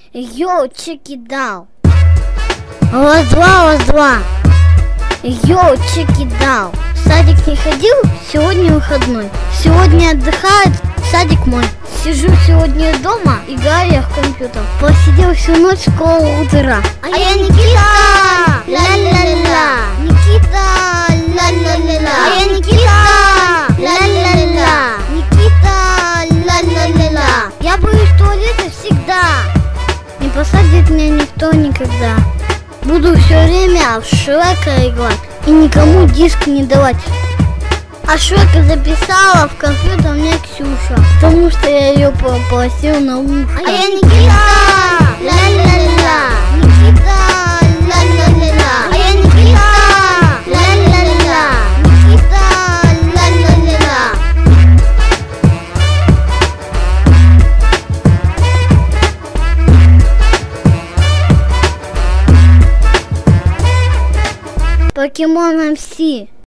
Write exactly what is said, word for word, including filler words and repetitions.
Йоу, чеки дал. Раз, два, раз, два. Йоу, чеки дал. В садик не ходил, сегодня выходной. Сегодня отдыхает садик мой. Сижу сегодня дома, играю я в компьютер. Посидел всю ночь, школа утра. А, а я Никита! Ла-ла-ла-ла! Никита! Ла-ла-ла-ла! А я Никита! Ла-ла-ла-ла! Никита! Ла-ла-ла-ла! Я боюсь туалета всегда. Не посадит меня никто никогда. Буду все время в Шрека играть и никому диск не давать. А Шрека записала в компьютер мне Ксюша, потому что я ее попросил на ухо. А я Никита! Ла-ла-ла-ла! Никита! Ла-ла-ла-ла! А я Никита! Ла-ла-ла-ла! Никита! Ла-ла-ла-ла! Покемон эм си.